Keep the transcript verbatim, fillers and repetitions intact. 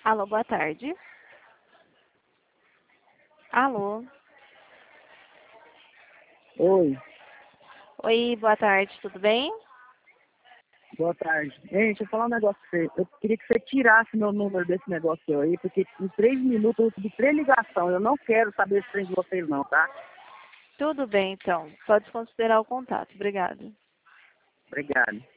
Alô, boa tarde. Alô. Oi, Oi, boa tarde, tudo bem? boa tarde. Gente, deixa eu falar um negócio pra você. Eu queria que você tirasse meu número desse negócio aí, porque em três minutos eu recebi três ligações. Eu não quero saber esse trem de vocês não, tá? Tudo bem, então. Pode considerar o contato. Obrigada. Obrigado.